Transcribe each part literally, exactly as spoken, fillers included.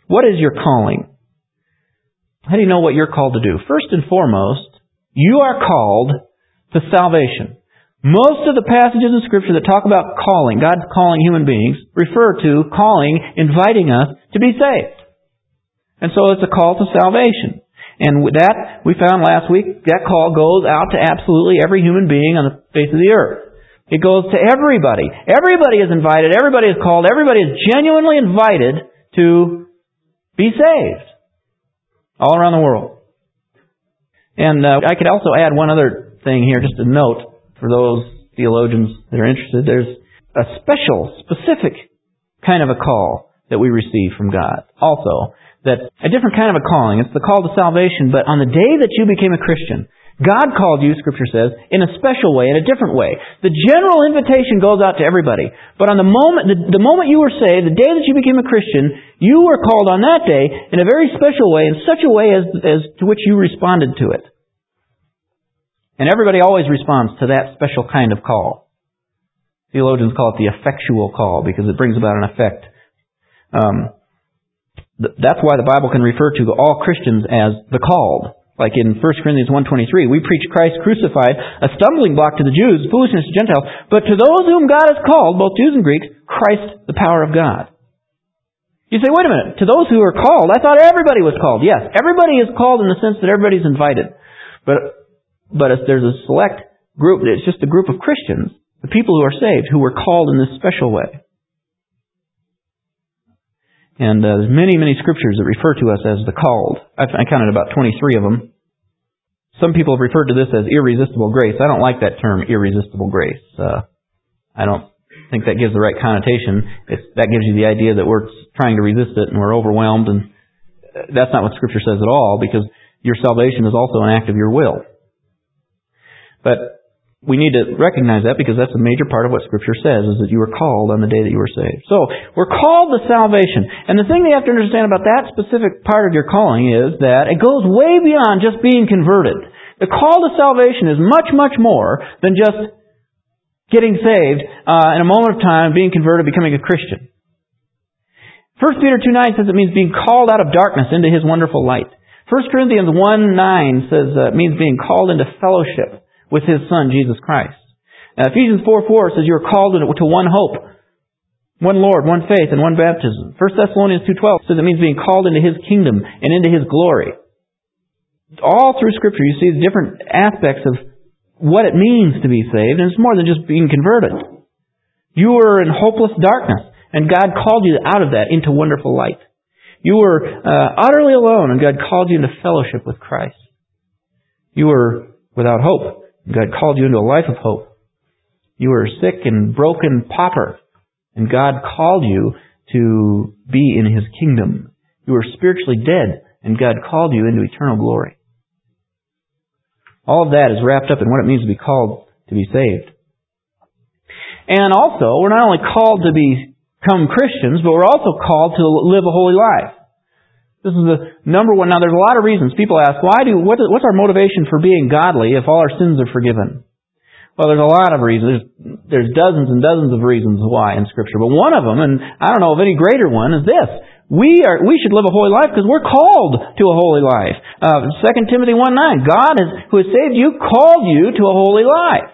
What is your calling? How do you know what you're called to do? First and foremost, you are called to salvation. Most of the passages in Scripture that talk about calling, God calling human beings, refer to calling, inviting us to be saved. And so it's a call to salvation. And with that, we found last week, that call goes out to absolutely every human being on the face of the earth. It goes to everybody. Everybody is invited. Everybody is called. Everybody is genuinely invited to be saved. All around the world. And uh, I could also add one other thing here, just a note for those theologians that are interested. There's a special, specific kind of a call that we receive from God. Also, that a different kind of a calling. It's the call to salvation, but on the day that you became a Christian, God called you, Scripture says, in a special way, in a different way. The general invitation goes out to everybody. But on the moment, the, the moment you were saved, the day that you became a Christian, you were called on that day in a very special way, in such a way as, as to which you responded to it. And everybody always responds to that special kind of call. Theologians call it the effectual call because it brings about an effect. Um, th- that's why the Bible can refer to all Christians as the called. Like in First Corinthians one twenty-three, we preach Christ crucified, a stumbling block to the Jews, foolishness to Gentiles, but to those whom God has called, both Jews and Greeks, Christ the power of God. You say, wait a minute, to those who are called, I thought everybody was called. Yes, everybody is called in the sense that everybody's invited. But but if there's a select group, it's just a group of Christians, the people who are saved, who were called in this special way. And uh, there's many, many scriptures that refer to us as the called. I, I counted about twenty-three of them. Some people have referred to this as irresistible grace. I don't like that term, irresistible grace. Uh, I don't think that gives the right connotation. It's, that gives you the idea that we're trying to resist it and we're overwhelmed. And that's not what Scripture says at all, because your salvation is also an act of your will. But we need to recognize that because that's a major part of what Scripture says, is that you were called on the day that you were saved. So, we're called to salvation. And the thing you have to understand about that specific part of your calling is that it goes way beyond just being converted. The call to salvation is much, much more than just getting saved uh, in a moment of time, being converted, becoming a Christian. First Peter two nine says it means being called out of darkness into His wonderful light. First Corinthians one nine says uh, it means being called into fellowship with His Son, Jesus Christ. Now, Ephesians four four says you are called to one hope, one Lord, one faith, and one baptism. First Thessalonians two twelve says it means being called into His kingdom and into His glory. All through Scripture you see the different aspects of what it means to be saved, and it's more than just being converted. You were in hopeless darkness, and God called you out of that into wonderful light. You were uh, utterly alone, and God called you into fellowship with Christ. You were without hope. God called you into a life of hope. You were a sick and broken pauper, and God called you to be in His kingdom. You were spiritually dead, and God called you into eternal glory. All of that is wrapped up in what it means to be called to be saved. And also, we're not only called to become Christians, but we're also called to live a holy life. This is the number one. Now, there's a lot of reasons. People ask, why do, what, what's our motivation for being godly if all our sins are forgiven? Well, there's a lot of reasons. There's, there's dozens and dozens of reasons why in Scripture. But one of them, and I don't know of any greater one, is this. We are, we should live a holy life because we're called to a holy life. Uh, Second Timothy one nine, God has, who has saved you, called you to a holy life.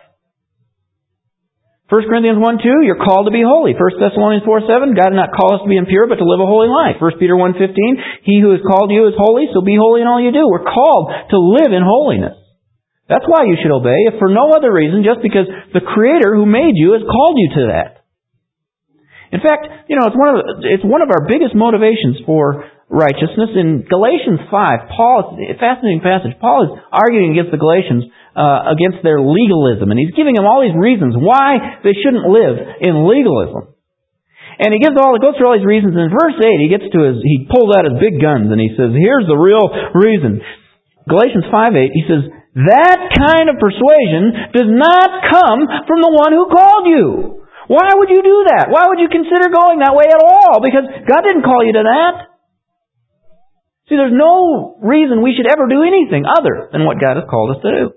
First Corinthians one two, you're called to be holy. First Thessalonians four seven, God did not call us to be impure, but to live a holy life. First Peter one fifteen, He who has called you is holy, so be holy in all you do. We're called to live in holiness. That's why you should obey, if for no other reason, just because the Creator who made you has called you to that. In fact, you know, it's one of it's one of our biggest motivations for righteousness. In Galatians five, Paul, it's a fascinating passage. Paul is arguing against the Galatians uh, against their legalism, and he's giving them all these reasons why they shouldn't live in legalism. And he gives all, it goes through all these reasons. In verse eight, he gets to his, he pulls out his big guns and he says, here's the real reason. Galatians five eight, he says, that kind of persuasion does not come from the one who called you. Why would you do that? Why would you consider going that way at all? Because God didn't call you to that. See, there's no reason we should ever do anything other than what God has called us to do.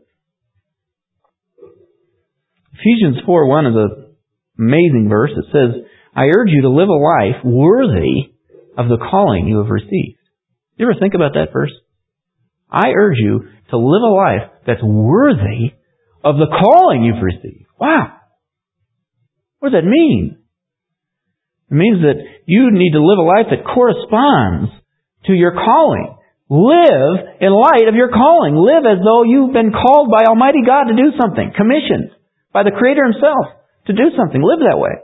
Ephesians four one is an amazing verse. It says, I urge you to live a life worthy of the calling you have received. You ever think about that verse? I urge you to live a life that's worthy of the calling you've received. Wow! What does that mean? It means that you need to live a life that corresponds to your calling. Live in light of your calling. Live as though you've been called by Almighty God to do something. Commissioned by the Creator Himself to do something. Live that way.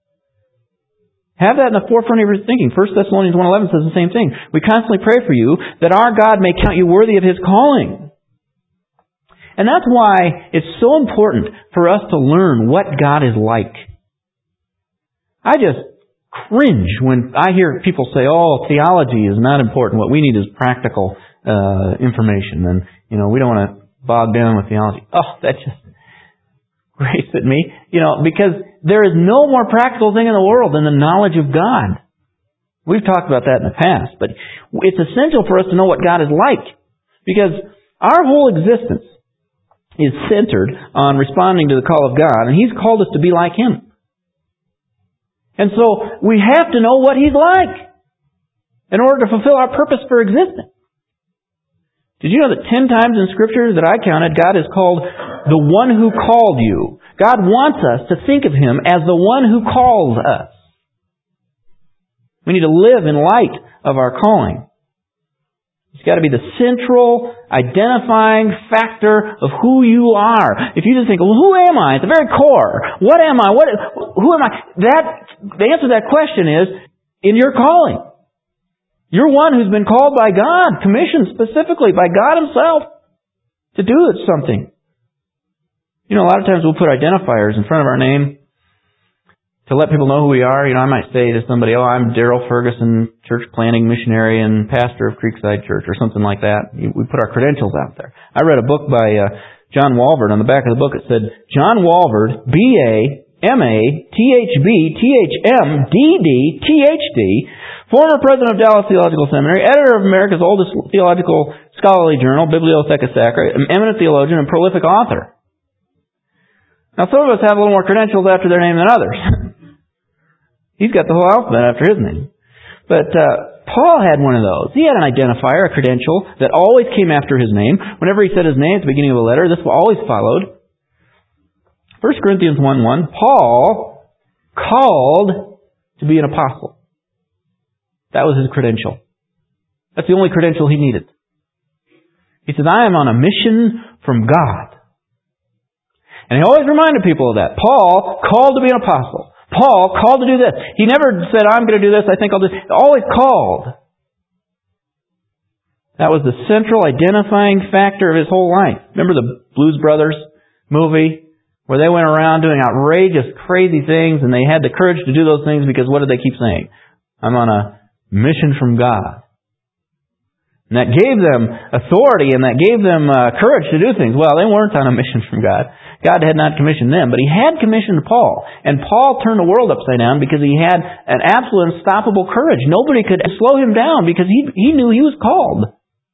Have that in the forefront of your thinking. First Thessalonians one eleven says the same thing. We constantly pray for you that our God may count you worthy of His calling. And that's why it's so important for us to learn what God is like. I just cringe when I hear people say, oh, theology is not important. What we need is practical uh, information. And, you know, we don't want to bog down with theology. Oh, that just grates at me. You know, because there is no more practical thing in the world than the knowledge of God. We've talked about that in the past. But it's essential for us to know what God is like. Because our whole existence is centered on responding to the call of God. And He's called us to be like Him. And so we have to know what He's like in order to fulfill our purpose for existence. Did you know that ten times in Scripture that I counted, God is called the one who called you? God wants us to think of Him as the one who calls us. We need to live in light of our calling. It's got to be the central identifying factor of who you are. If you just think, well, who am I? At the very core, what am I? What? Who am I? That the answer to that question is in your calling. You're one who's been called by God, commissioned specifically by God Himself to do something. You know, a lot of times we'll put identifiers in front of our name to let people know who we are. You know, I might say to somebody, oh, I'm Darrell Ferguson, church planting missionary and pastor of Creekside Church, or something like that. We put our credentials out there. I read a book by uh, John Walvoord. On the back of the book it said, John Walvoord, B A M A T H B T H M D D T H D, former president of Dallas Theological Seminary, editor of America's oldest theological scholarly journal, Bibliotheca Sacra, an eminent theologian and prolific author. Now, some of us have a little more credentials after their name than others. He's got the whole alphabet after his name. But uh, Paul had one of those. He had an identifier, a credential, that always came after his name. Whenever he said his name at the beginning of a letter, this always followed. First Corinthians one one, Paul called to be an apostle. That was his credential. That's the only credential he needed. He said, I am on a mission from God. And he always reminded people of that. Paul called to be an apostle. Paul called to do this. He never said, I'm going to do this, I think I'll do this. He always called. That was the central identifying factor of his whole life. Remember the Blues Brothers movie? Where they went around doing outrageous, crazy things, and they had the courage to do those things because what did they keep saying? I'm on a mission from God. And that gave them authority, and that gave them uh, courage to do things. Well, they weren't on a mission from God. God had not commissioned them, but He had commissioned Paul. And Paul turned the world upside down because he had an absolute unstoppable courage. Nobody could slow him down because he he knew he was called.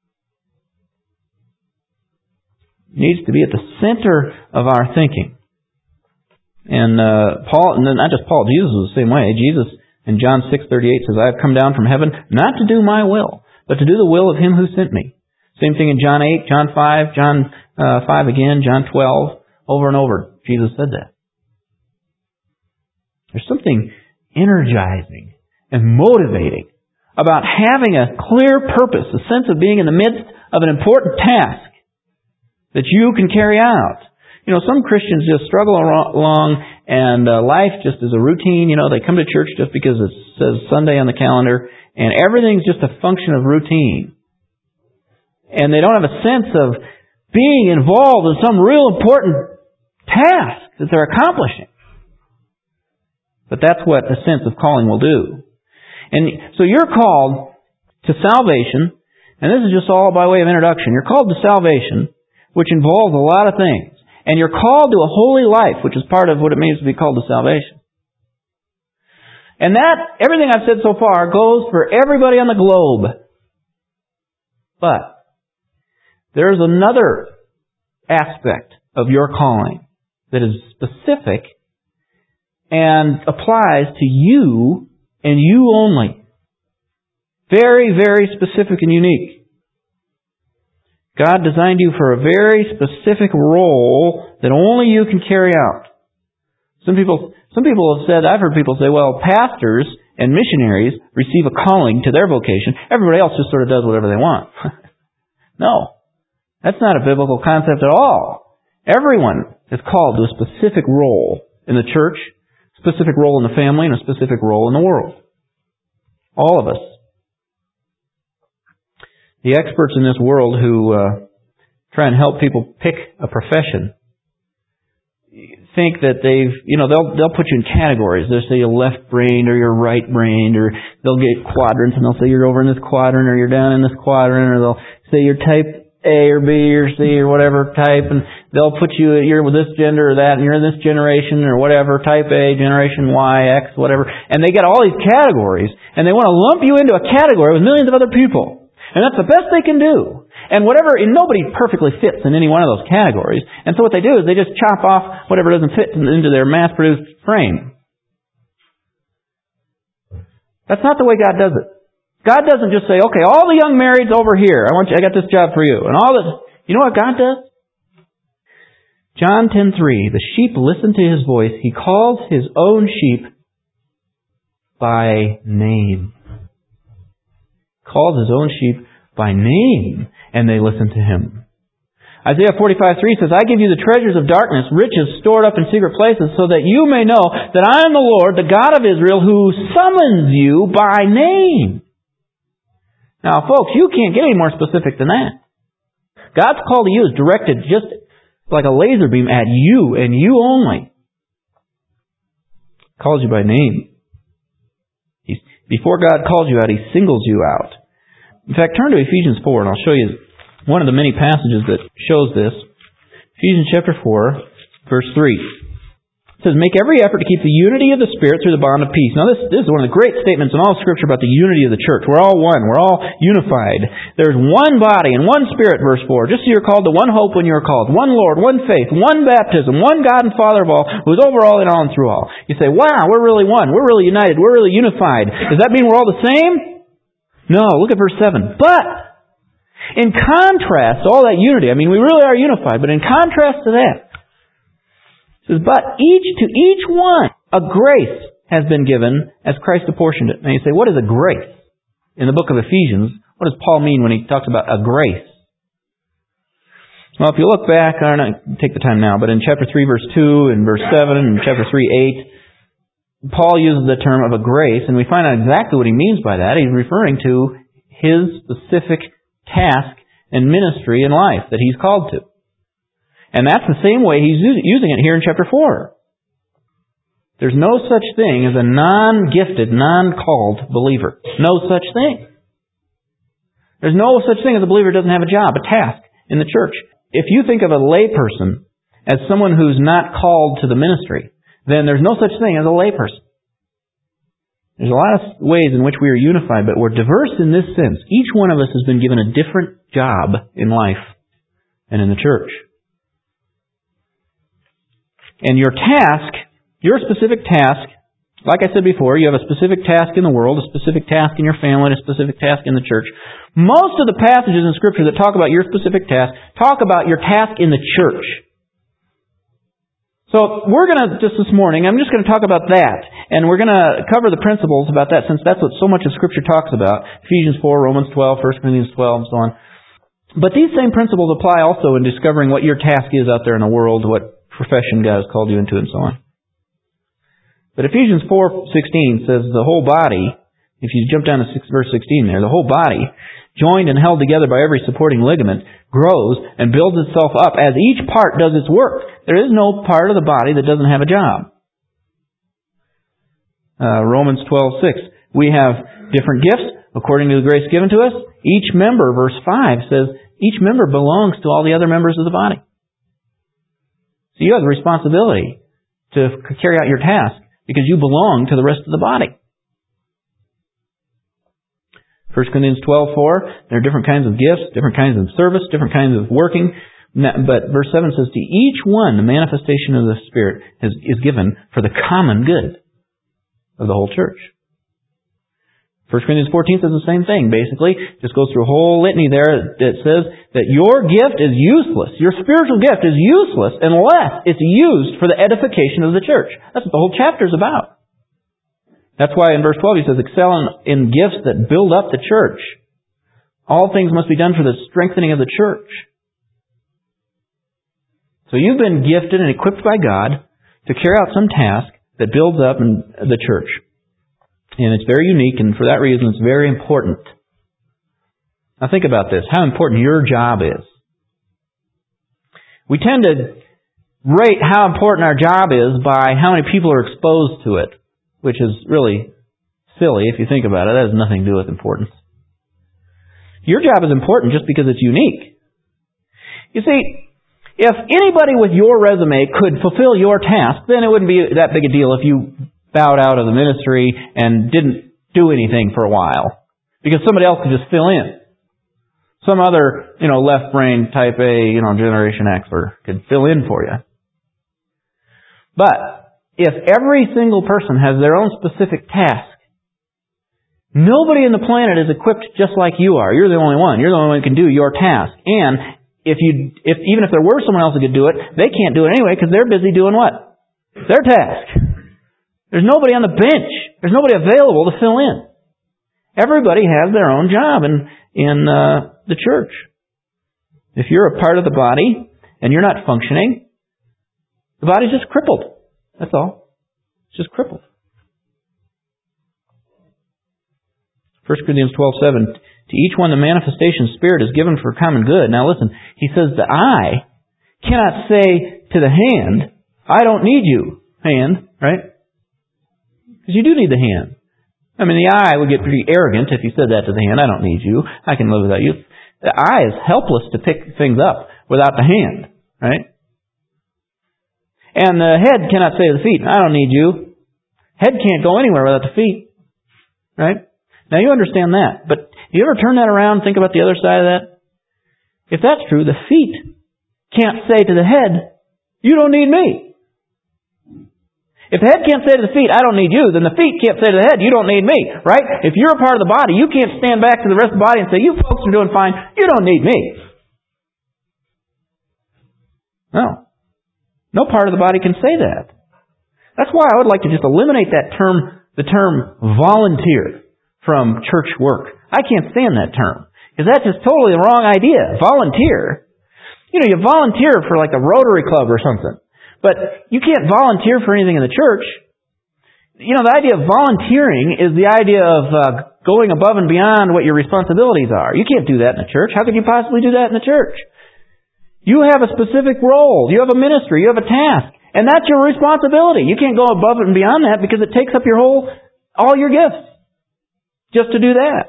It needs to be at the center of our thinking. And uh, Paul, and not just Paul, Jesus was the same way. Jesus in John six thirty-eight says, I have come down from heaven not to do my will, but to do the will of Him who sent me. Same thing in John eight, John five, John uh, five again, John twelve. Over and over, Jesus said that. There's something energizing and motivating about having a clear purpose, a sense of being in the midst of an important task that you can carry out. You know, some Christians just struggle along and uh, life just is a routine. You know, they come to church just because it says Sunday on the calendar and everything's just a function of routine. And they don't have a sense of being involved in some real important task that they're accomplishing. But that's what a sense of calling will do. And so you're called to salvation, and this is just all by way of introduction. You're called to salvation, which involves a lot of things. And you're called to a holy life, which is part of what it means to be called to salvation. And that, everything I've said so far, goes for everybody on the globe. But there's another aspect of your calling that is specific and applies to you and you only. Very, very specific and unique. God designed you for a very specific role that only you can carry out. Some people, some people have said, I've heard people say, well, pastors and missionaries receive a calling to their vocation. Everybody else just sort of does whatever they want. No. That's not a biblical concept at all. Everyone is called to a specific role in the church, specific role in the family, and a specific role in the world. All of us. The experts in this world who uh, try and help people pick a profession think that they've, you know, they'll they'll put you in categories. They'll say you're left-brained or you're right-brained, or they'll get quadrants and they'll say you're over in this quadrant or you're down in this quadrant, or they'll say you're type A or B or C or whatever type, and they'll put you, you're with this gender or that, and you're in this generation or whatever, type A, generation Y, X, whatever. And they get all these categories, and they want to lump you into a category with millions of other people. And that's the best they can do. And whatever, and nobody perfectly fits in any one of those categories. And so what they do is they just chop off whatever doesn't fit into their mass-produced frame. That's not the way God does it. God doesn't just say, okay, all the young marrieds over here, I want you, I got this job for you. And all this, you know what God does? John ten three, the sheep listen to His voice. He calls His own sheep by name. Calls His own sheep by name, and they listen to Him. Isaiah forty-five three says, I give you the treasures of darkness, riches stored up in secret places, so that you may know that I am the Lord, the God of Israel, who summons you by name. Now, folks, you can't get any more specific than that. God's call to you is directed just like a laser beam at you and you only. Calls you by name. He's, before God calls you out, He singles you out. In fact, turn to Ephesians four, and I'll show you one of the many passages that shows this. Ephesians chapter four, verse three. It says, make every effort to keep the unity of the Spirit through the bond of peace. Now, this, this is one of the great statements in all Scripture about the unity of the church. We're all one. We're all unified. There's one body and one Spirit, verse four. Just as you're called to one hope when you're called. One Lord, one faith, one baptism, one God and Father of all, who is over all and all and through all. You say, wow, we're really one. We're really united. We're really unified. Does that mean we're all the same? No, look at verse seven. But, in contrast to all that unity, I mean, we really are unified, but in contrast to that, it says, but each to each one a grace has been given as Christ apportioned it. Now you say, what is a grace? In the book of Ephesians, what does Paul mean when he talks about a grace? Well, if you look back, I don't know, take the time now, but in chapter three, verse two, and verse seven, and chapter three, eight, Paul uses the term of a grace, and we find out exactly what he means by that. He's referring to his specific task and ministry in life that he's called to. And that's the same way he's using it here in chapter four. There's no such thing as a non-gifted, non-called believer. No such thing. There's no such thing as a believer who doesn't have a job, a task in the church. If you think of a layperson as someone who's not called to the ministry, then there's no such thing as a layperson. There's a lot of ways in which we are unified, but we're diverse in this sense. Each one of us has been given a different job in life and in the church. And your task, your specific task, like I said before, you have a specific task in the world, a specific task in your family, and a specific task in the church. Most of the passages in Scripture that talk about your specific task talk about your task in the church. So we're going to, just this morning, I'm just going to talk about that. And we're going to cover the principles about that, since that's what so much of Scripture talks about. Ephesians four, Romans twelve, First Corinthians twelve, and so on. But these same principles apply also in discovering what your task is out there in the world, what profession God has called you into, and so on. But Ephesians four sixteen says the whole body, if you jump down to verse sixteen there, the whole body, joined and held together by every supporting ligament, grows and builds itself up as each part does its work. There is no part of the body that doesn't have a job. Uh, Romans twelve six, we have different gifts according to the grace given to us. Each member, verse five, says each member belongs to all the other members of the body. So you have the responsibility to carry out your task because you belong to the rest of the body. First Corinthians twelve four, there are different kinds of gifts, different kinds of service, different kinds of working. But verse seven says, to each one the manifestation of the Spirit is, is given for the common good of the whole church. First Corinthians fourteen says the same thing, basically. Just goes through a whole litany there that says that your gift is useless. Your spiritual gift is useless unless it's used for the edification of the church. That's what the whole chapter is about. That's why in verse twelve he says, excel in, in gifts that build up the church. All things must be done for the strengthening of the church. So you've been gifted and equipped by God to carry out some task that builds up in the church. And it's very unique, and for that reason it's very important. Now think about this, how important your job is. We tend to rate how important our job is by how many people are exposed to it, which is really silly if you think about it. That has nothing to do with importance. Your job is important just because it's unique. You see, if anybody with your resume could fulfill your task, then it wouldn't be that big a deal if you bowed out of the ministry and didn't do anything for a while. Because somebody else could just fill in. Some other, you know, left brain type A, you know, Generation Xer could fill in for you. But if every single person has their own specific task, nobody on the planet is equipped just like you are. You're the only one. You're the only one who can do your task. And if you, if even if there were someone else who could do it, they can't do it anyway because they're busy doing what? Their task. There's nobody on the bench. There's nobody available to fill in. Everybody has their own job in in uh, the church. If you're a part of the body and you're not functioning, the body's just crippled. That's all. It's just crippled. First Corinthians twelve seven, to each one the manifestation of Spirit is given for common good. Now listen, he says the eye cannot say to the hand, I don't need you, hand, right? Because you do need the hand. I mean, the eye would get pretty arrogant if you said that to the hand. I don't need you. I can live without you. The eye is helpless to pick things up without the hand, right? And the head cannot say to the feet, I don't need you. Head can't go anywhere without the feet, right? Now you understand that. But you ever turn that around and think about the other side of that? If that's true, the feet can't say to the head, you don't need me. If the head can't say to the feet, I don't need you, then the feet can't say to the head, you don't need me, right? If you're a part of the body, you can't stand back to the rest of the body and say, you folks are doing fine, you don't need me. No. No part of the body can say that. That's why I would like to just eliminate that term, the term volunteer from church work. I can't stand that term, because that's just totally the wrong idea. Volunteer. You know, you volunteer for like a Rotary Club or something. But you can't volunteer for anything in the church. You know, the idea of volunteering is the idea of uh, going above and beyond what your responsibilities are. You can't do that in the church. How could you possibly do that in the church? You have a specific role. You have a ministry. You have a task. And that's your responsibility. You can't go above and beyond that because it takes up your whole, all your gifts just to do that.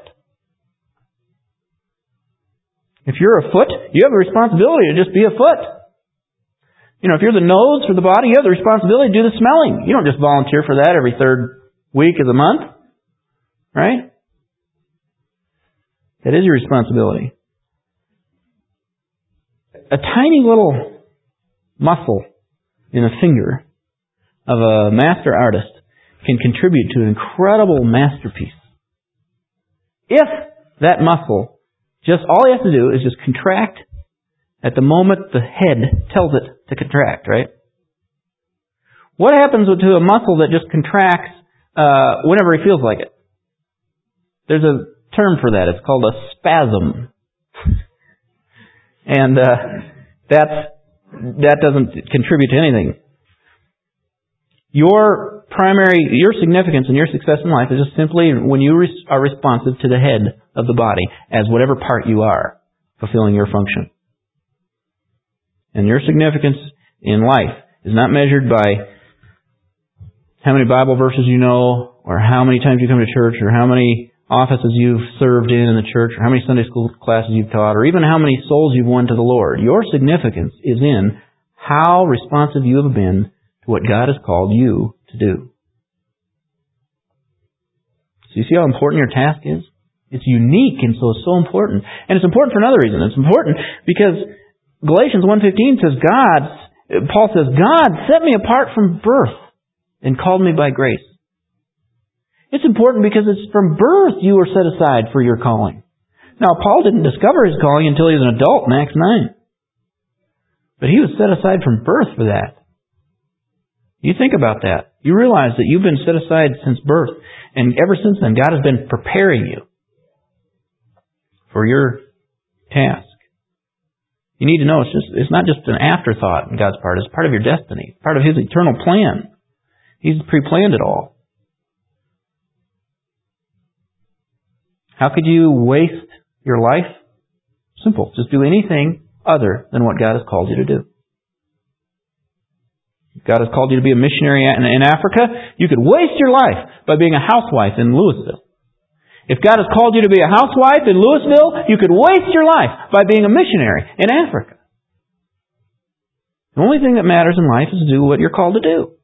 If you're a foot, you have a responsibility to just be a foot. You know, if you're the nose for the body, you have the responsibility to do the smelling. You don't just volunteer for that every third week of the month. Right? That is your responsibility. A tiny little muscle in a finger of a master artist can contribute to an incredible masterpiece. If that muscle, just all you have to do is just contract at the moment the head tells it to contract, right? What happens to a muscle that just contracts uh, whenever he feels like it? There's a term for that. It's called a spasm. And uh, that's, that doesn't contribute to anything. Your primary, your significance and your success in life is just simply when you res- are responsive to the head of the body as whatever part you are, fulfilling your function. And your significance in life is not measured by how many Bible verses you know, or how many times you come to church, or how many offices you've served in in the church, or how many Sunday school classes you've taught, or even how many souls you've won to the Lord. Your significance is in how responsive you have been to what God has called you to do. So you see how important your task is? It's unique, and so it's so important. And it's important for another reason. It's important because Galatians one fifteen says, God, Paul says, God set me apart from birth and called me by grace. It's important because it's from birth you were set aside for your calling. Now, Paul didn't discover his calling until he was an adult in Acts nine. But he was set aside from birth for that. You think about that. You realize that you've been set aside since birth. And ever since then, God has been preparing you for your task. You need to know it's just it's not just an afterthought on God's part. It's part of your destiny. It's part of His eternal plan. He's pre-planned it all. How could you waste your life? Simple. Just do anything other than what God has called you to do. If God has called you to be a missionary in Africa, you could waste your life by being a housewife in Louisville. If God has called you to be a housewife in Louisville, you could waste your life by being a missionary in Africa. The only thing that matters in life is to do what you're called to do.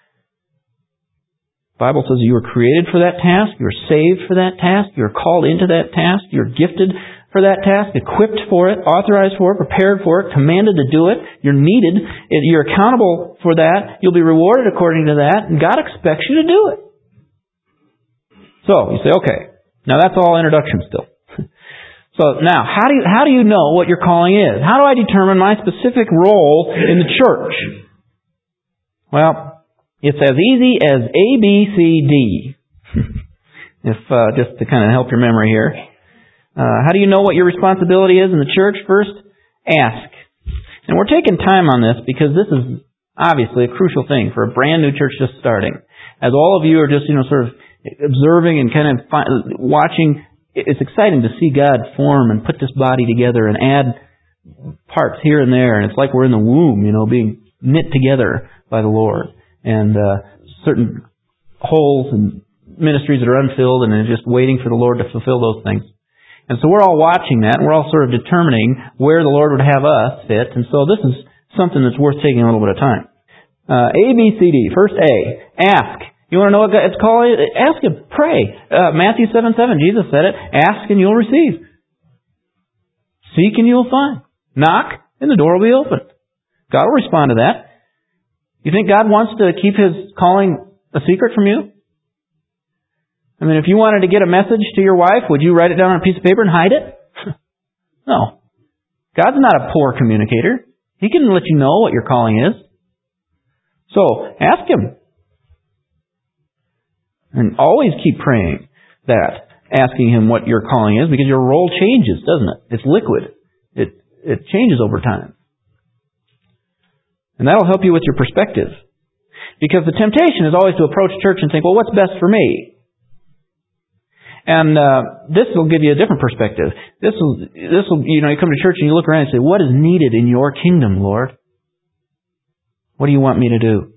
The Bible says you were created for that task, you were saved for that task, you're called into that task, you're gifted for that task, equipped for it, authorized for it, prepared for it, commanded to do it, you're needed, you're accountable for that, you'll be rewarded according to that, and God expects you to do it. So, you say, okay, now that's all introduction still. So now, how do you, how do you know what your calling is? How do I determine my specific role in the church? Well, it's as easy as A, B, C, D. if uh, just to kind of help your memory here. Uh, how do you know what your responsibility is in the church? First, ask. And we're taking time on this because this is obviously a crucial thing for a brand new church just starting. As all of you are just, you know, sort of observing and kind of fi- watching, it's exciting to see God form and put this body together and add parts here and there. And it's like we're in the womb, you know, being knit together by the Lord. And uh, certain holes and ministries that are unfilled and just waiting for the Lord to fulfill those things. And so we're all watching that, and we're all sort of determining where the Lord would have us fit. And so this is something that's worth taking a little bit of time. Uh, A, B, C, D. First A, ask. You want to know what it's called? Ask Him. Pray. Uh, Matthew seven seven, Jesus said it. Ask and you'll receive. Seek and you'll find. Knock and the door will be opened. God will respond to that. You think God wants to keep His calling a secret from you? I mean, if you wanted to get a message to your wife, would you write it down on a piece of paper and hide it? No. God's not a poor communicator. He can let you know what your calling is. So, ask Him. And always keep praying that, asking Him what your calling is, because your role changes, doesn't it? It's liquid. It, it changes over time. And that'll help you with your perspective. Because the temptation is always to approach church and think, well, what's best for me? And uh, this will give you a different perspective. This will, this will, you know, you come to church and you look around and say, what is needed in your kingdom, Lord? What do you want me to do?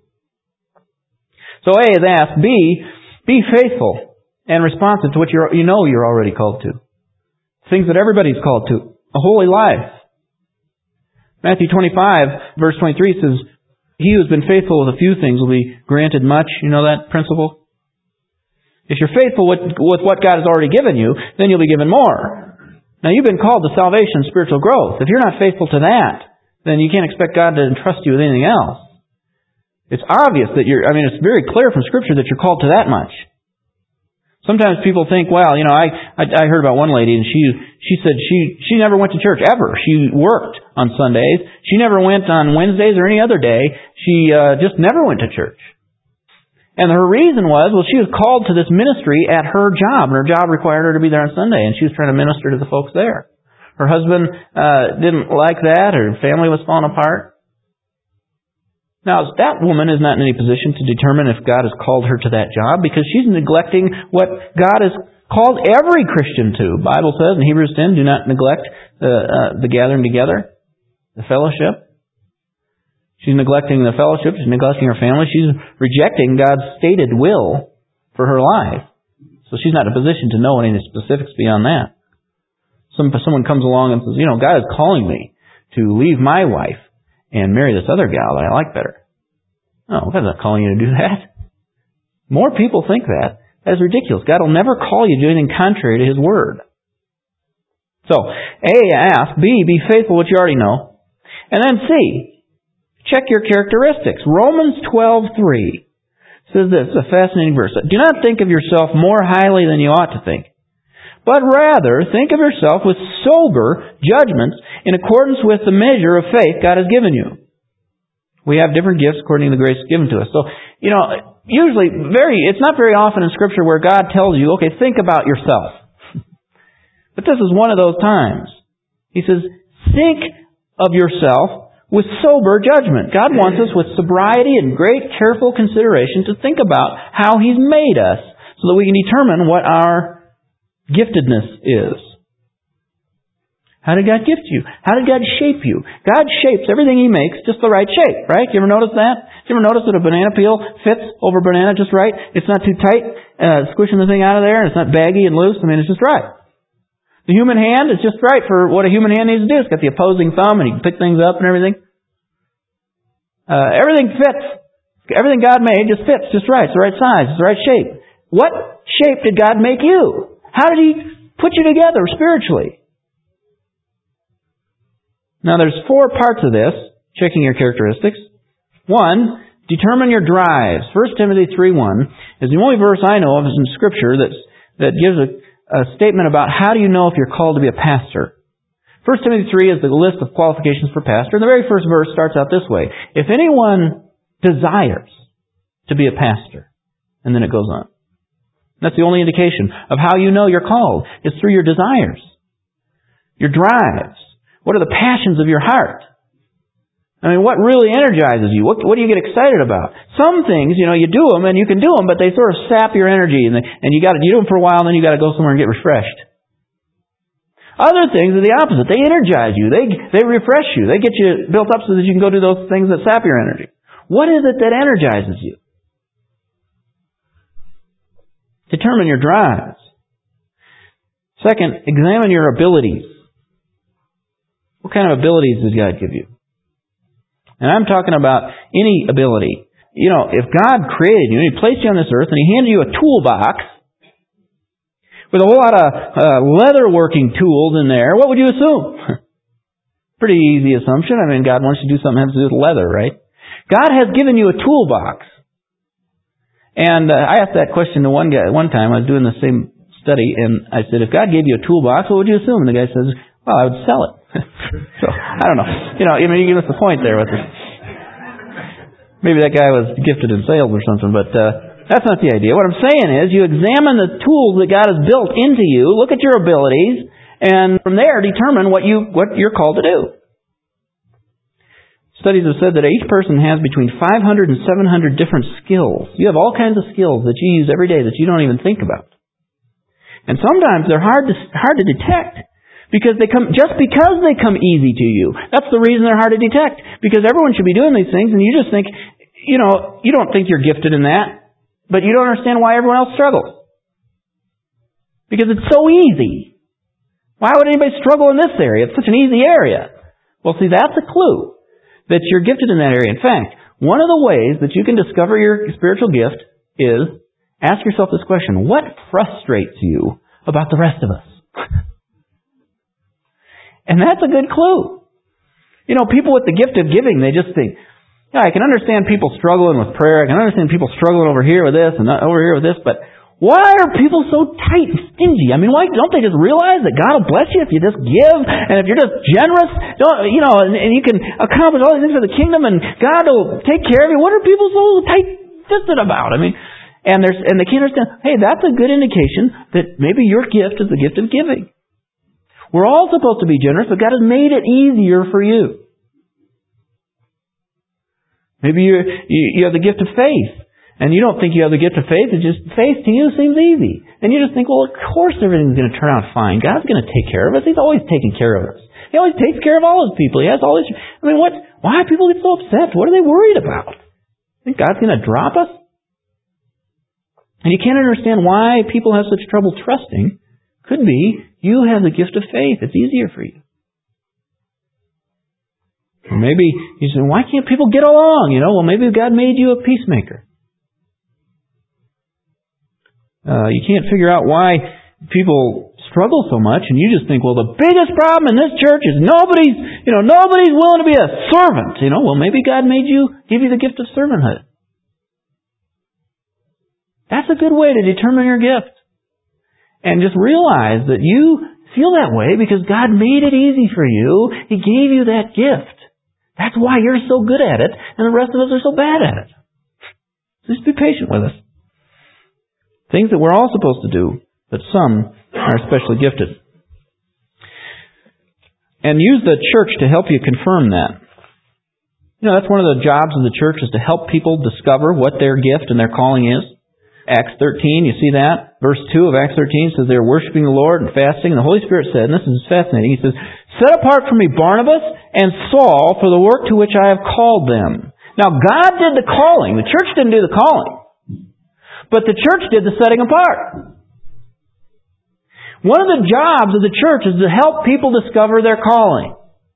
So A is ask. B, be faithful and responsive to what you're, you know you're already called to. Things that everybody's called to. A holy life. Matthew twenty-five, verse twenty-three says, he who has been faithful with a few things will be granted much. You know that principle? If you're faithful with, with what God has already given you, then you'll be given more. Now, you've been called to salvation and spiritual growth. If you're not faithful to that, then you can't expect God to entrust you with anything else. It's obvious that you're, I mean, it's very clear from Scripture that you're called to that much. Sometimes people think, well, you know, I, I I heard about one lady and she she said she she never went to church ever. She worked on Sundays. She never went on Wednesdays or any other day. She uh, just never went to church. And her reason was, well, she was called to this ministry at her job, and her job required her to be there on Sunday, and she was trying to minister to the folks there. Her husband uh, didn't like that. Her family was falling apart. Now, that woman is not in any position to determine if God has called her to that job because she's neglecting what God has called every Christian to. The Bible says in Hebrews ten, do not neglect the, uh, the gathering together, the fellowship. She's neglecting the fellowship. She's neglecting her family. She's rejecting God's stated will for her life. So she's not in a position to know any specifics beyond that. Some, someone comes along and says, you know, God is calling me to leave my wife and marry this other gal that I like better. No, God's not calling you to do that. More people think that. That is ridiculous. God will never call you to do anything contrary to His Word. So, A, ask. B, be faithful, which you already know. And then C, check your characteristics. Romans twelve three says this, a fascinating verse. Do not think of yourself more highly than you ought to think, but rather think of yourself with sober judgments in accordance with the measure of faith God has given you. We have different gifts according to the grace given to us. So, you know, usually, very, it's not very often in Scripture where God tells you, okay, think about yourself. But this is one of those times. He says, think of yourself with sober judgment. God wants us with sobriety and great careful consideration to think about how He's made us so that we can determine what our giftedness is. How did God gift you? How did God shape you? God shapes everything He makes just the right shape, right? You ever notice that? You ever notice that a banana peel fits over banana just right? It's not too tight, uh, squishing the thing out of there, and it's not baggy and loose. I mean, it's just right. The human hand is just right for what a human hand needs to do. It's got the opposing thumb, and you can pick things up and everything. Uh, everything fits. Everything God made just fits just right. It's the right size. It's the right shape. What shape did God make you? How did He put you together spiritually? Now, there's four parts of this, checking your characteristics. One, determine your drives. First Timothy three one is the only verse I know of in Scripture that's, that gives a a statement about how do you know if you're called to be a pastor. First Timothy three is the list of qualifications for pastor. And the very first verse starts out this way. If anyone desires to be a pastor, and then it goes on. That's the only indication of how you know you're called. It's through your desires. Your drives. What are the passions of your heart? I mean, what really energizes you? What, what do you get excited about? Some things, you know, you do them and you can do them, but they sort of sap your energy, and, they, and you got to you do them for a while, and then you got to go somewhere and get refreshed. Other things are the opposite. They energize you. They they refresh you. They get you built up so that you can go do those things that sap your energy. What is it that energizes you? Determine your drives. Second, examine your abilities. What kind of abilities does God give you? And I'm talking about any ability. You know, if God created you and He placed you on this earth and He handed you a toolbox with a whole lot of uh, leather working tools in there, what would you assume? Pretty easy assumption. I mean, God wants you to do something that has to do with leather, right? God has given you a toolbox. And uh, I asked that question to one guy one time. I was doing the same study, and I said, if God gave you a toolbox, what would you assume? And the guy says, well, I would sell it. So, I don't know. You know, I mean, you give us the point there with it. Maybe that guy was gifted in sales or something, but uh, that's not the idea. What I'm saying is, you examine the tools that God has built into you, look at your abilities, and from there determine what you what you're called to do. Studies have said that each person has between five hundred and seven hundred different skills. You have all kinds of skills that you use every day that you don't even think about. And sometimes they're hard to hard to detect. Because they come, just because they come easy to you. That's the reason they're hard to detect. Because everyone should be doing these things, and you just think, you know, you don't think you're gifted in that, but you don't understand why everyone else struggles. Because it's so easy. Why would anybody struggle in this area? It's such an easy area. Well, see, that's a clue that you're gifted in that area. In fact, one of the ways that you can discover your spiritual gift is ask yourself this question: what frustrates you about the rest of us? And that's a good clue. You know, people with the gift of giving, they just think, yeah, I can understand people struggling with prayer. I can understand people struggling over here with this and over here with this, but why are people so tight and stingy? I mean, why don't they just realize that God will bless you if you just give, and if you're just generous, don't, you know, and, and you can accomplish all these things for the kingdom, and God will take care of you. What are people so tight-fisted about? I mean, and there's and they can't understand, hey, that's a good indication that maybe your gift is the gift of giving. We're all supposed to be generous, but God has made it easier for you. Maybe you you have the gift of faith, and you don't think you have the gift of faith. It's just faith to you seems easy. And you just think, well, of course everything's going to turn out fine. God's going to take care of us. He's always taking care of us. He always takes care of all His people. He has all His... I mean, what? Why do people get so upset? What are they worried about? Think God's going to drop us? And you can't understand why people have such trouble trusting. Could be you have the gift of faith. It's easier for you. Or maybe you say, why can't people get along? You know, well, maybe God made you a peacemaker. Uh, you can't figure out why people struggle so much, and you just think, well, the biggest problem in this church is nobody's, you know, nobody's willing to be a servant. You know, well, maybe God made you, give you the gift of servanthood. That's a good way to determine your gift. And just realize that you feel that way because God made it easy for you. He gave you that gift. That's why you're so good at it, and the rest of us are so bad at it. Just be patient with us. Things that we're all supposed to do, but some are especially gifted. And use the church to help you confirm that. You know, that's one of the jobs of the church, is to help people discover what their gift and their calling is. Acts thirteen, you see that? Verse two of Acts thirteen says they were worshiping the Lord and fasting, and the Holy Spirit said, and this is fascinating, He says, "Set apart for me Barnabas and Saul for the work to which I have called them." Now, God did the calling. The church didn't do the calling. But the church did the setting apart. One of the jobs of the church is to help people discover their calling.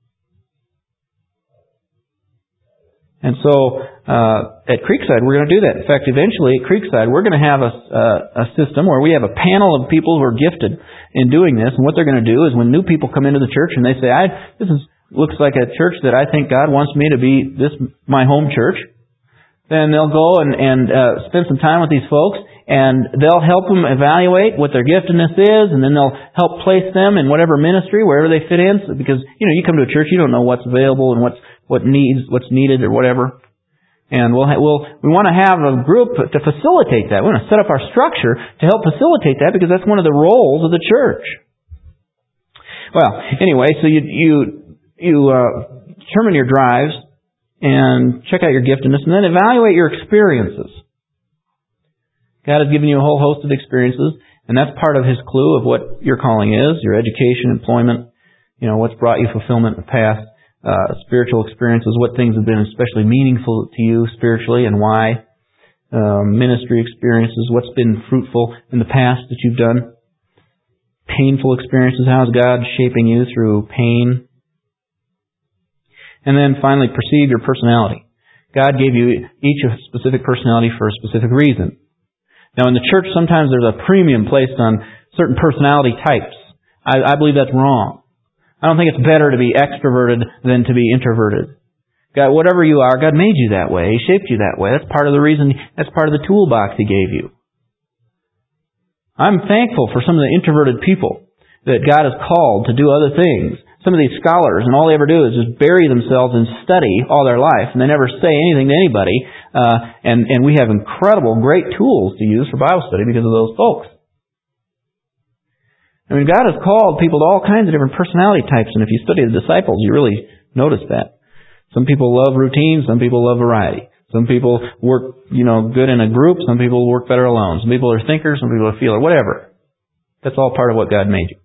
And so, uh, at Creekside, we're going to do that. In fact, eventually at Creekside, we're going to have a, uh, a system where we have a panel of people who are gifted in doing this. And what they're going to do is when new people come into the church and they say, I, this is, looks like a church that I think God wants me to be this, my home church, then they'll go and, and uh, spend some time with these folks, and they'll help them evaluate what their giftedness is, and then they'll help place them in whatever ministry, wherever they fit in. So, because, you know, you come to a church, you don't know what's available and what's what needs, what's needed or whatever. And we'll, ha- we'll we want to have a group to facilitate that. We want to set up our structure to help facilitate that, because that's one of the roles of the church. Well, anyway, so you you you uh, determine your drives and check out your giftedness, and then evaluate your experiences. God has given you a whole host of experiences, and that's part of His clue of what your calling is: your education, employment, you know, what's brought you fulfillment in the past. Uh, spiritual experiences, what things have been especially meaningful to you spiritually and why. Um, ministry experiences, what's been fruitful in the past that you've done. Painful experiences, how is God shaping you through pain? And then finally, perceive your personality. God gave you each a specific personality for a specific reason. Now in the church, sometimes there's a premium placed on certain personality types. I, I believe that's wrong. I don't think it's better to be extroverted than to be introverted. God, whatever you are, God made you that way. He shaped you that way. That's part of the reason, that's part of the toolbox He gave you. I'm thankful for some of the introverted people that God has called to do other things. Some of these scholars, and all they ever do is just bury themselves in study all their life, and they never say anything to anybody. Uh, and, and we have incredible, great tools to use for Bible study because of those folks. I mean, God has called people to all kinds of different personality types, and if you study the disciples, you really notice that. Some people love routine, some people love variety. Some people work, you know, good in a group, some people work better alone. Some people are thinkers, some people are feelers, whatever. That's all part of what God made you.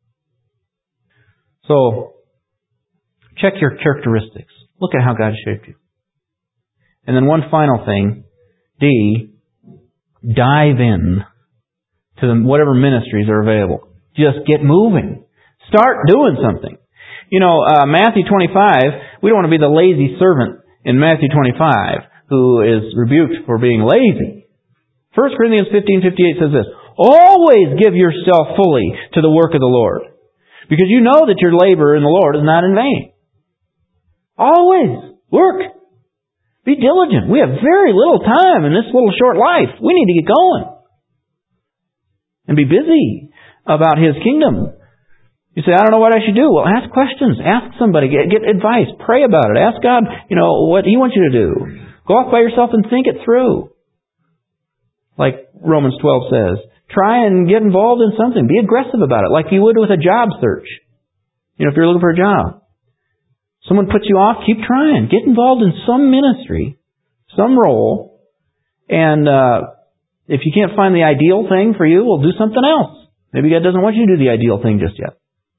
So, check your characteristics. Look at how God shaped you. And then one final thing, D, dive in to the, whatever ministries are available. Just get moving. Start doing something. You know, uh, Matthew twenty-five, we don't want to be the lazy servant in Matthew twenty-five who is rebuked for being lazy. First Corinthians fifteen fifty-eight says this, "Always give yourself fully to the work of the Lord, because you know that your labor in the Lord is not in vain." Always work. Be diligent. We have very little time in this little short life. We need to get going. And be busy about His kingdom. You say, I don't know what I should do. Well, ask questions. Ask somebody. Get, get advice. Pray about it. Ask God, you know, what He wants you to do. Go off by yourself and think it through. Like Romans twelve says, try and get involved in something. Be aggressive about it, like you would with a job search. You know, if you're looking for a job. Someone puts you off, keep trying. Get involved in some ministry, some role, and uh, if you can't find the ideal thing for you, well, do something else. Maybe God doesn't want you to do the ideal thing just yet.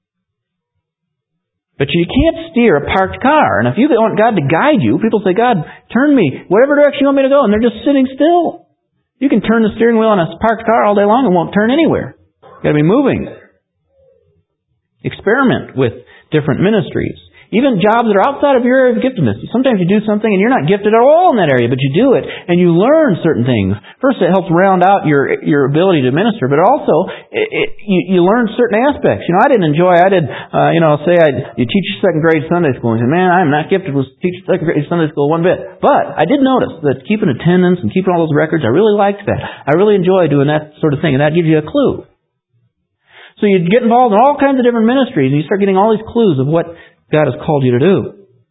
But you can't steer a parked car. And if you want God to guide you, people say, God, turn me whatever direction you want me to go. And they're just sitting still. You can turn the steering wheel on a parked car all day long and won't turn anywhere. You've got to be moving. Experiment with different ministries. Even jobs that are outside of your area of giftedness. Sometimes you do something and you're not gifted at all in that area, but you do it and you learn certain things. First, it helps round out your your ability to minister, but also it, it, you, you learn certain aspects. You know, I didn't enjoy. I did. Uh, you know, say I you teach second grade Sunday school, and you say, "Man, I'm not gifted with teach second grade Sunday school one bit." But I did notice that keeping attendance and keeping all those records, I really liked that. I really enjoy doing that sort of thing, and that gives you a clue. So you get involved in all kinds of different ministries, and you start getting all these clues of what God has called you to do.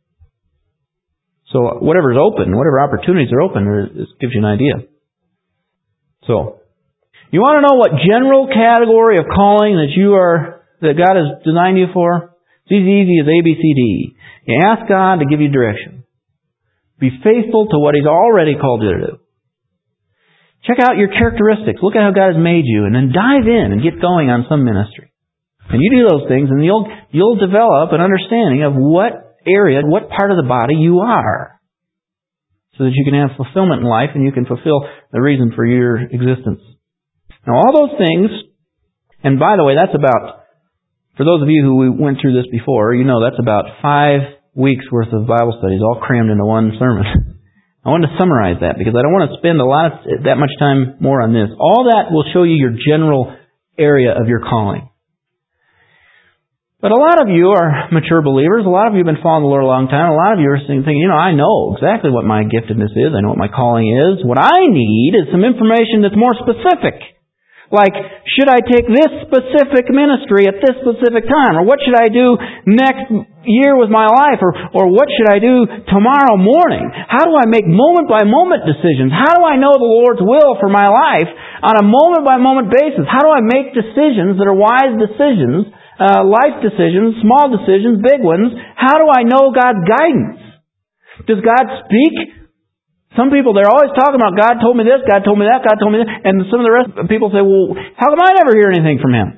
So whatever is open, whatever opportunities are open, it gives you an idea. So, you want to know what general category of calling that you are, that God has designed you for? It's as easy as A, B, C, D. You ask God to give you direction. Be faithful to what He's already called you to do. Check out your characteristics. Look at how God has made you, and then dive in and get going on some ministry. And you do those things, and you'll you'll develop an understanding of what area, what part of the body you are, so that you can have fulfillment in life and you can fulfill the reason for your existence. Now, all those things, and by the way, that's about, for those of you who went through this before, you know that's about five weeks worth of Bible studies all crammed into one sermon. I wanted to summarize that because I don't want to spend a lot of that much time more on this. All that will show you your general area of your calling. But a lot of you are mature believers. A lot of you have been following the Lord a long time. A lot of you are thinking, you know, I know exactly what my giftedness is. I know what my calling is. What I need is some information that's more specific. Like, should I take this specific ministry at this specific time? Or what should I do next year with my life? Or, or what should I do tomorrow morning? How do I make moment-by-moment decisions? How do I know the Lord's will for my life on a moment-by-moment basis? How do I make decisions that are wise decisions? Uh, life decisions, small decisions, big ones. How do I know God's guidance? Does God speak? Some people, they're always talking about, God told me this, God told me that, God told me that. And some of the rest of people say, well, how come I never hear anything from Him?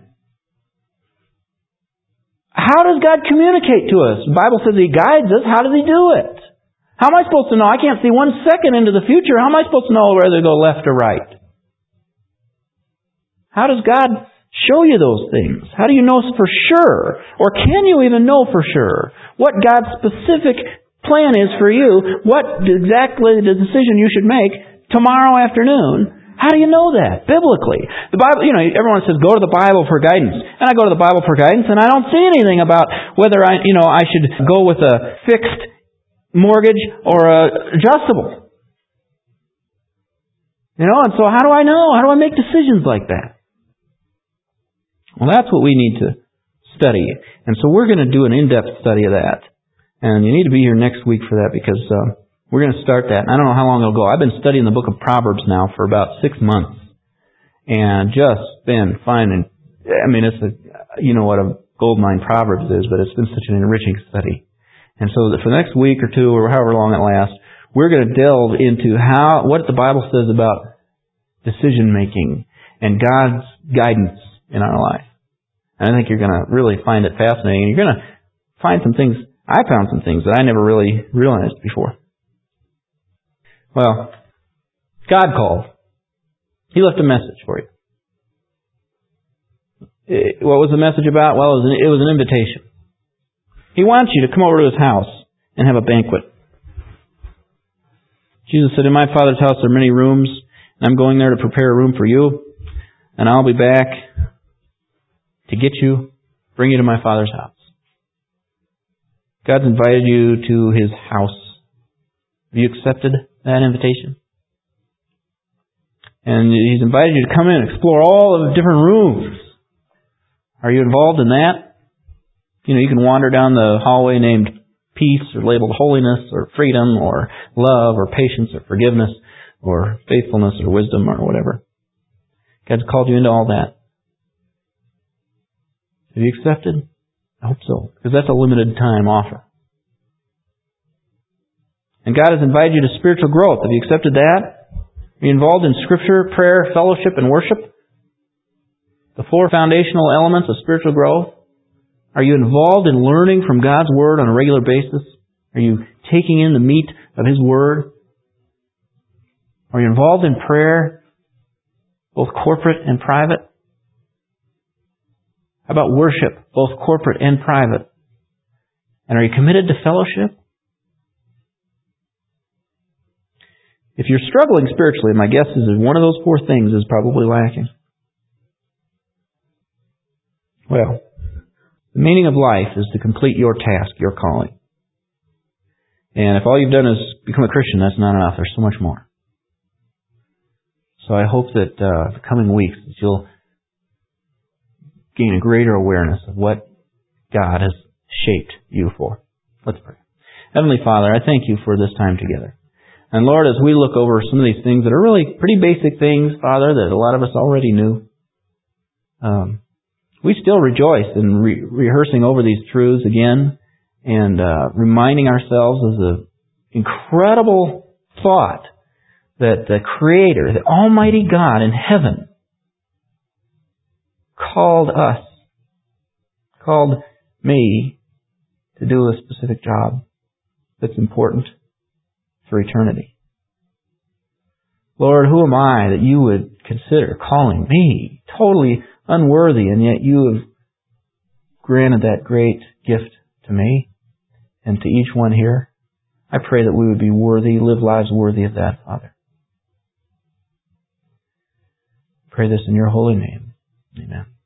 How does God communicate to us? The Bible says He guides us. How does He do it? How am I supposed to know? I can't see one second into the future. How am I supposed to know whether to go left or right? How does God show you those things? How do you know for sure? Or can you even know for sure what God's specific plan is for you? What exactly the decision you should make tomorrow afternoon? How do you know that? Biblically. The Bible, you know, everyone says go to the Bible for guidance. And I go to the Bible for guidance and I don't see anything about whether I, you know, I should go with a fixed mortgage or a adjustable. You know, and so how do I know? How do I make decisions like that? Well, that's what we need to study. And so we're going to do an in-depth study of that. And you need to be here next week for that because uh, we're going to start that. And I don't know how long it'll go. I've been studying the book of Proverbs now for about six months. And just been finding, I mean, it's a, you know what a goldmine Proverbs is, but it's been such an enriching study. And so for the next week or two or however long it lasts, we're going to delve into how what the Bible says about decision making and God's guidance in our life. And I think you're going to really find it fascinating. You're going to find some things. I found some things that I never really realized before. Well, God called. He left a message for you. It, what was the message about? Well, it was, an, it was an invitation. He wants you to come over to His house and have a banquet. Jesus said, in my Father's house there are many rooms, and I'm going there to prepare a room for you, and I'll be back to get you, bring you to my Father's house. God's invited you to His house. Have you accepted that invitation? And He's invited you to come in and explore all of the different rooms. Are you involved in that? You know, you can wander down the hallway named peace or labeled holiness or freedom or love or patience or forgiveness or faithfulness or wisdom or whatever. God's called you into all that. Have you accepted? I hope so, because that's a limited time offer. And God has invited you to spiritual growth. Have you accepted that? Are you involved in Scripture, prayer, fellowship, and worship? The four foundational elements of spiritual growth. Are you involved in learning from God's Word on a regular basis? Are you taking in the meat of His Word? Are you involved in prayer, both corporate and private? How about worship, both corporate and private? And are you committed to fellowship? If you're struggling spiritually, my guess is that one of those four things is probably lacking. Well, the meaning of life is to complete your task, your calling. And if all you've done is become a Christian, that's not enough. There's so much more. So I hope that uh, the coming weeks that you'll gain a greater awareness of what God has shaped you for. Let's pray. Heavenly Father, I thank you for this time together. And Lord, as we look over some of these things that are really pretty basic things, Father, that a lot of us already knew, um, we still rejoice in re- rehearsing over these truths again and uh, reminding ourselves of the incredible thought that the Creator, the Almighty God in heaven, called us, called me to do a specific job that's important for eternity. Lord, who am I that you would consider calling me, totally unworthy, and yet you have granted that great gift to me and to each one here? I pray that we would be worthy, live lives worthy of that, Father. I pray this in your holy name. Amen.